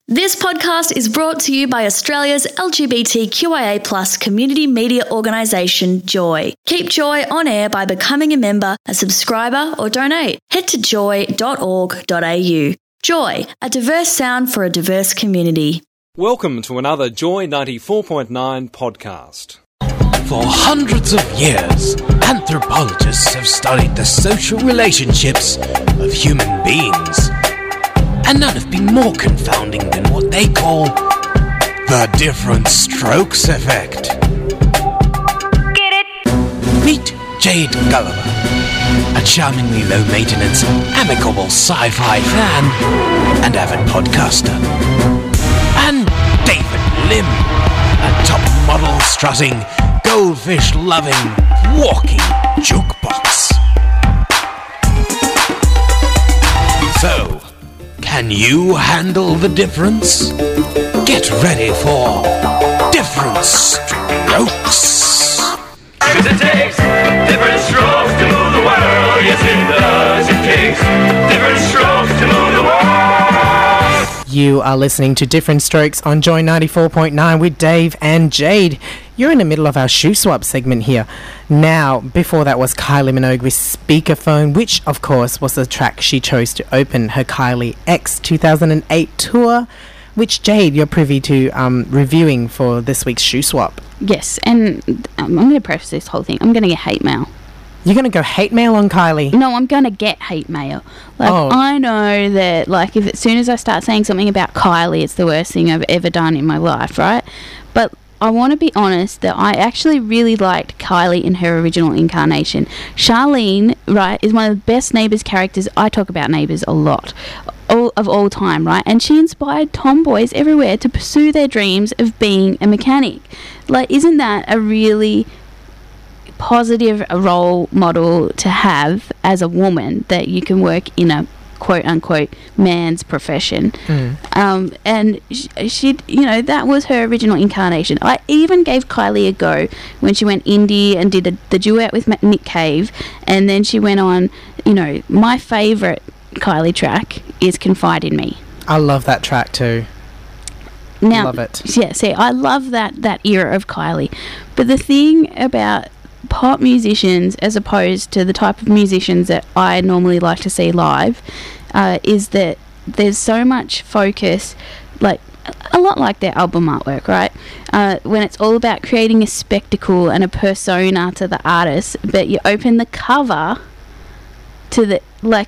This podcast is brought to you by Australia's LGBTQIA+ community media organisation, Joy. Keep Joy on air by becoming a member, a subscriber or donate. Head to joy.org.au. Joy, a diverse sound for a diverse community. Welcome to another Joy 94.9 podcast. For hundreds of years, anthropologists have studied the social relationships of human beings. And none have been more confounding than what they call the different strokes effect. Get it? Meet Jade Gulliver, a charmingly low-maintenance, amicable sci-fi fan and avid podcaster. And David Lim, a top model strutting, goldfish-loving, walking jukebox. So, can you handle the difference? Get ready for Different Strokes. 'Cause it takes different strokes to move the world. Yes, it does. It takes different strokes to move the world. You are listening to Different Strokes on Joy 94.9 with Dave and Jade. You're in the middle of our shoe swap segment here. Now, before that was Kylie Minogue with Speakerphone, which, of course, was the track she chose to open her Kylie X 2008 tour, which, Jade, you're privy to reviewing for this week's shoe swap. Yes, and I'm going to preface this whole thing. I'm going to get hate mail. You're going to go hate mail on Kylie? No, I'm going to get hate mail. I know that, if as soon as I start saying something about Kylie, it's the worst thing I've ever done in my life, right? But I want to be honest that I actually really liked Kylie in her original incarnation. Charlene, right, is one of the best Neighbours characters. I talk about Neighbours a lot, of all time, right? And she inspired tomboys everywhere to pursue their dreams of being a mechanic. Isn't that a really positive role model to have as a woman, that you can work in a quote-unquote man's profession? And she, that was her original incarnation. I even gave Kylie a go when she went indie and did the duet with Nick Cave, and then she went on, my favourite Kylie track is Confide in Me. I love that track too. Now, love it. Yeah, see, I love that era of Kylie. But the thing about pop musicians, as opposed to the type of musicians that I normally like to see live, is that there's so much focus, a lot like their album artwork, right? When it's all about creating a spectacle and a persona to the artist, but you open the cover to the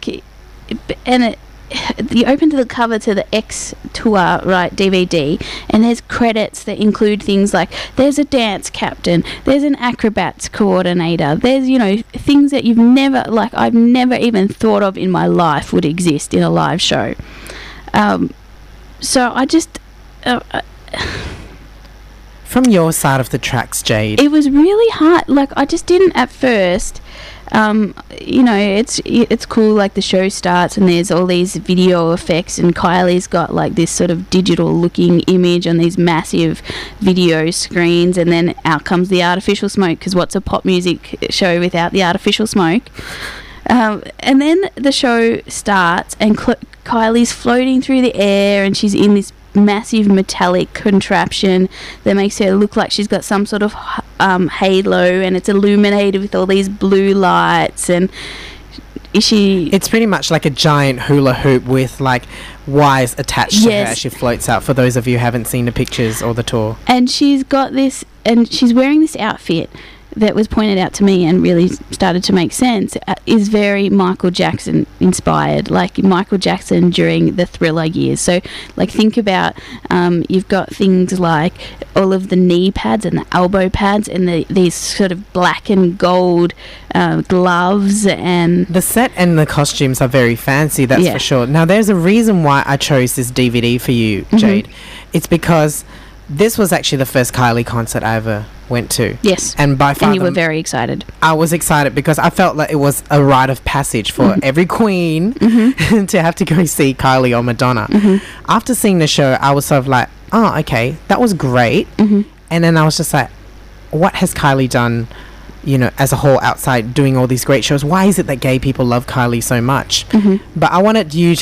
you open to the cover to the X tour, right, DVD, and there's credits that include things like there's a dance captain, there's an acrobats coordinator, there's, things that I've never even thought of in my life would exist in a live show. So I just... From your side of the tracks, Jade, it was really hard. I just didn't at first... it's cool, the show starts and there's all these video effects, and Kylie's got this sort of digital looking image on these massive video screens, and then out comes the artificial smoke, because what's a pop music show without the artificial smoke? And then the show starts and Kylie's floating through the air, and she's in this massive metallic contraption that makes her look like she's got some sort of halo, and it's illuminated with all these blue lights, and it's pretty much like a giant hula hoop with wires attached to her as she floats out, for those of you who haven't seen the pictures or the tour. And she's got this, and she's wearing this outfit that was pointed out to me and really started to make sense, is very Michael Jackson inspired, Michael Jackson during the Thriller years. So think about, you've got things like all of the knee pads and the elbow pads and these sort of black and gold gloves, and the set and the costumes are very fancy, that's for sure. Now, there's a reason why I chose this DVD for you, Jade. It's because this was actually the first Kylie concert I ever went to. Yes. And by far... And you were very excited. I was excited because I felt like it was a rite of passage for every queen to have to go see Kylie or Madonna. After seeing the show, I was sort of like, oh, okay, that was great. And then I was just like, what has Kylie done, as a whole, outside doing all these great shows? Why is it that gay people love Kylie so much? But I wanted you to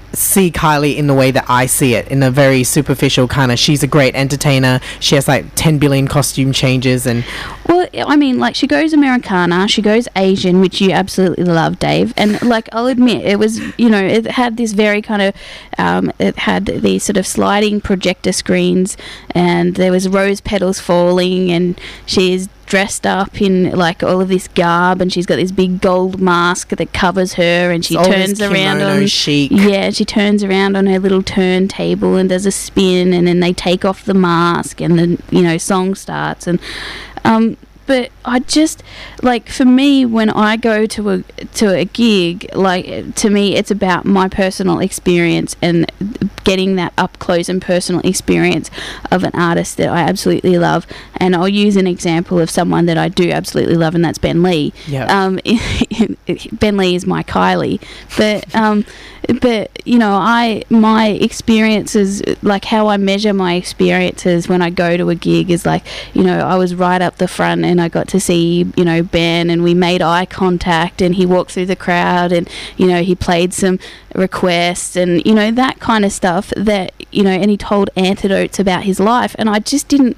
see Kylie in the way that I see it, in a very superficial kind of, she's a great entertainer, she has like 10 billion costume changes and... Well, I mean, like, she goes Americana, she goes Asian, which you absolutely love, Dave, and, like, I'll admit, it was, you know, it had this very kind of, it had these sort of sliding projector screens, and there was rose petals falling, and she's dressed up in like all of this garb, and she's got this big gold mask that covers her, and she turns around on chic. Yeah, she turns around on her little turntable and does a spin, and then they take off the mask, and then, you know, song starts. And but I just, like, for me, when I go to a gig, like, to me it's about my personal experience and getting that up close and personal experience of an artist that I absolutely love. And I'll use an example of someone that I do absolutely love, and that's Ben Lee. Yeah. Ben Lee is my Kylie, but you know, my experiences, like how I measure my experiences when I go to a gig is like, you know, I was right up the front and I got to see, you know, Ben, and we made eye contact, and he walked through the crowd, and, you know, he played some requests, and, you know, that kind of stuff that, you know, and he told anecdotes about his life, and I just didn't,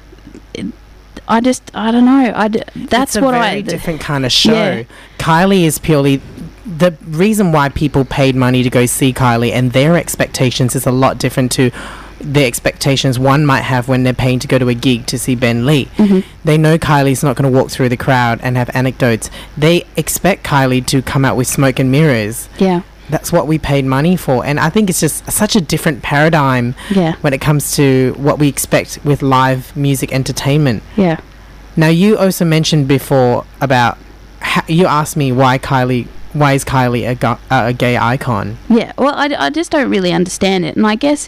I don't know, that's it's what a very different kind of show. Yeah. Kylie is purely... The reason why people paid money to go see Kylie and their expectations is a lot different to the expectations one might have when they're paying to go to a gig to see Ben Lee. Mm-hmm. They know Kylie's not going to walk through the crowd and have anecdotes. They expect Kylie to come out with smoke and mirrors. Yeah. That's what we paid money for. And I think it's just such a different paradigm when it comes to what we expect with live music entertainment. Yeah. Now, you also mentioned before about... you asked me why is Kylie a gay icon? Yeah, well, I just don't really understand it, and I guess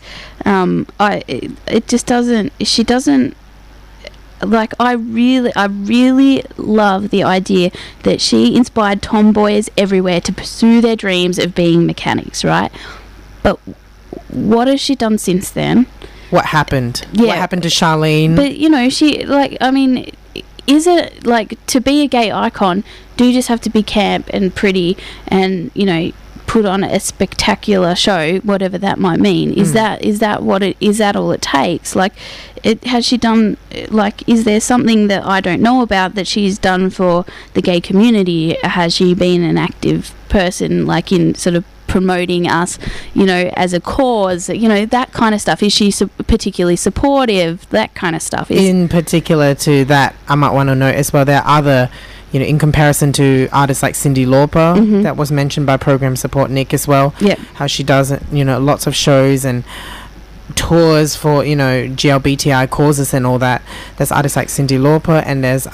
it just doesn't. She doesn't. Like, I really love the idea that she inspired tomboys everywhere to pursue their dreams of being mechanics, right? But what has she done since then? What happened? Yeah. What happened to Charlene? But, you know, she, like, I mean, is it, like, to be a gay icon, do you just have to be camp and pretty and, you know, put on a spectacular show, whatever that might mean? Is that what it is? That all it takes? Like, has she done, like, is there something that I don't know about that she's done for the gay community? Has she been an active person, like, in sort of promoting us, you know, as a cause, you know, that kind of stuff? Is she particularly supportive? That kind of stuff. In particular to that, I might want to note as well, there are other, you know, in comparison to artists like Cyndi Lauper, that was mentioned by Program Support Nick as well. Yeah. How she does, you know, lots of shows and tours for, you know, GLBTI causes and all that. There's artists like Cyndi Lauper, and there's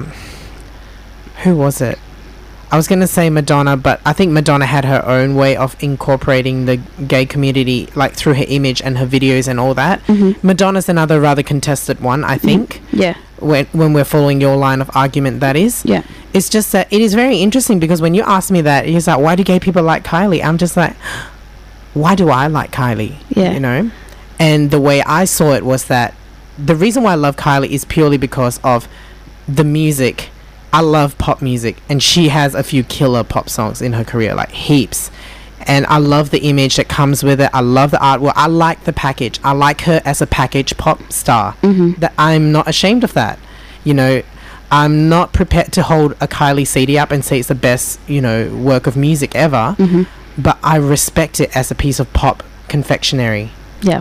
who was it? I was going to say Madonna, but I think Madonna had her own way of incorporating the gay community, like through her image and her videos and all that. Madonna's another rather contested one, I think. Yeah. When we're following your line of argument, that is. Yeah. It's just that it is very interesting, because when you ask me that, it's like, why do gay people like Kylie? I'm just like, why do I like Kylie? Yeah. You know? And the way I saw it was that the reason why I love Kylie is purely because of the music. I love pop music, and she has a few killer pop songs in her career, like heaps. And I love the image that comes with it. I love the artwork. I like the package. I like her as a package pop star. That I'm not ashamed of that. You know, I'm not prepared to hold a Kylie CD up and say it's the best, you know, work of music ever. But I respect it as a piece of pop confectionery. Yeah.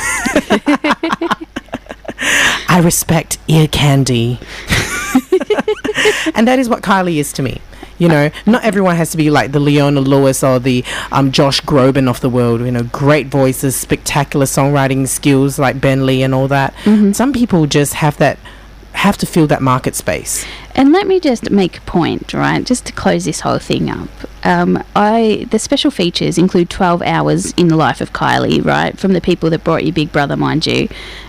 I respect ear candy. And that is what Kylie is to me. You know, not everyone has to be like the Leona Lewis or the Josh Groban of the world. You know, great voices, spectacular songwriting skills like Ben Lee and all that. Some people just have to fill that market space. And let me just make a point, right, just to close this whole thing up. The special features include 12 hours in the life of Kylie, right, from the people that brought you Big Brother, mind you.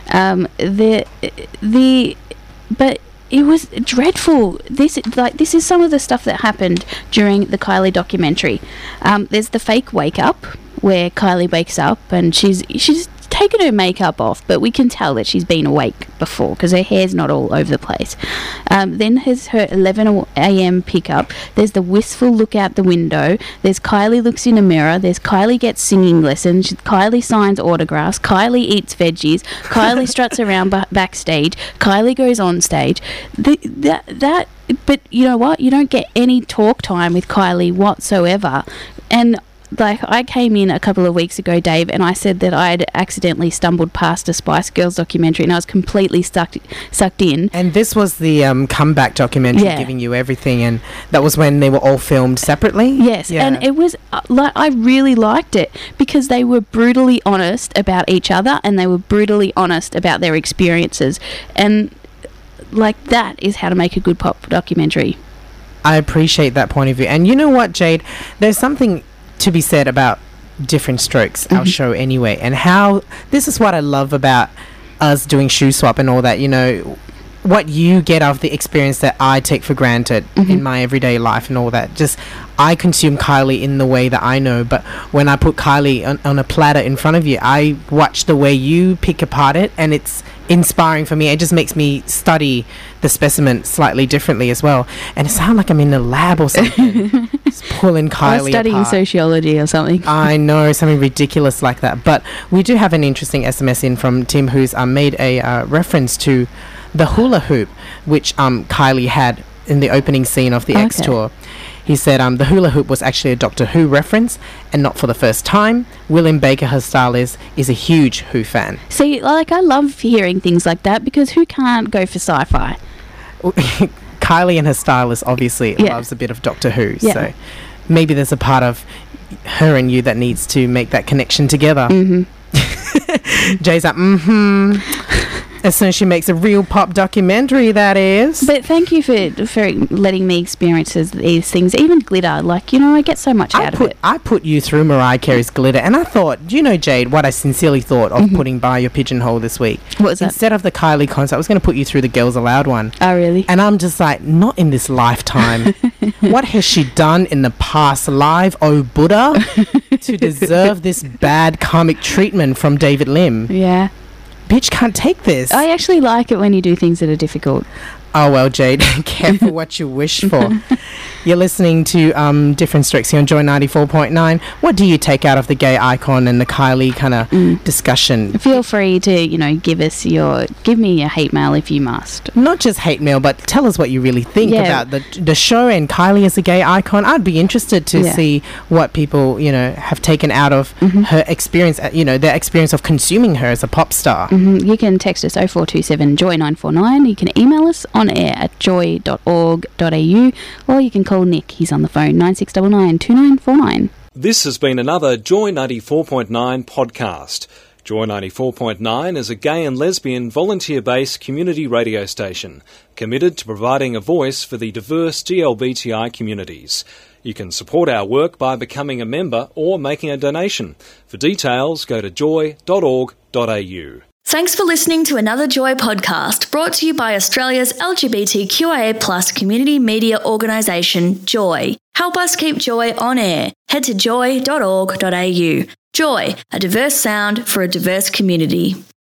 But it was dreadful. This is some of the stuff that happened during the Kylie documentary. There's the fake wake up, where Kylie wakes up and she's taken her makeup off, but we can tell that she's been awake before because her hair's not all over the place. Then there's her 11 a.m. pickup. There's the wistful look out the window. There's Kylie looks in a mirror. There's Kylie gets singing lessons. Kylie signs autographs. Kylie eats veggies. Kylie struts around backstage. Kylie goes on stage. But you know what? You don't get any talk time with Kylie whatsoever. And like, I came in a couple of weeks ago, Dave, and I said that I had accidentally stumbled past a Spice Girls documentary and I was completely sucked in. And this was the comeback documentary, giving you everything, and that was when they were all filmed separately? Yes, and it was, I really liked it because they were brutally honest about each other and they were brutally honest about their experiences. And, like, that is how to make a good pop documentary. I appreciate that point of view. And you know what, Jade? There's something to be said about Different Strokes, our show anyway, and how this is what I love about us doing Shoe Swap and all that. You know, what you get out of the experience that I take for granted in my everyday life and all that. Just, I consume Kylie in the way that I know, but when I put Kylie on a platter in front of you, I watch the way you pick apart it, and it's inspiring for me. It just makes me study the specimen slightly differently as well, and it sounds like I'm in a lab or something. Just pulling Kylie or studying apart. Sociology or something. I know, something ridiculous like that. But we do have an interesting SMS in from Tim, who's made a reference to the hula hoop, which Kylie had in the opening scene of the X Tour. He said the hula hoop was actually a Doctor Who reference, and not for the first time. William Baker, her stylist, is a huge Who fan. See, like, I love hearing things like that because who can't go for sci-fi? Kylie and her stylist obviously loves a bit of Doctor Who, so maybe there's a part of her and you that needs to make that connection together. Jay's like, as soon as she makes a real pop documentary, that is. But thank you for letting me experience these things. Even glitter, like, you know, I get so much out of it. I put you through Mariah Carey's Glitter, and I thought, do you know, Jade, what I sincerely thought of putting by your pigeonhole this week? What was that? Instead of the Kylie concert, I was going to put you through the Girls Aloud one. Oh, really? And I'm just like, not in this lifetime. What has she done in the past life, oh Buddha, to deserve this bad karmic treatment from David Lim? Yeah. Bitch can't take this. I actually like it when you do things that are difficult. Oh, well, Jade, careful what you wish for. You're listening to Different Strokes here on Joy 94.9. What do you take out of the gay icon and the Kylie kind of discussion? Feel free to, you know, give me your hate mail if you must. Not just hate mail, but tell us what you really think about the show and Kylie as a gay icon. I'd be interested to see what people, you know, have taken out of her experience, you know, their experience of consuming her as a pop star. You can text us 0427 Joy 949. You can email us on air at joy.org.au, or you can call Nick. He's on the phone, 9699 2949. This has been another Joy 94.9 podcast. Joy 94.9 is a gay and lesbian volunteer-based community radio station committed to providing a voice for the diverse GLBTI communities. You can support our work by becoming a member or making a donation. For details, go to joy.org.au. Thanks for listening to another Joy podcast brought to you by Australia's LGBTQIA+ community media organisation, Joy. Help us keep Joy on air. Head to joy.org.au. Joy, a diverse sound for a diverse community.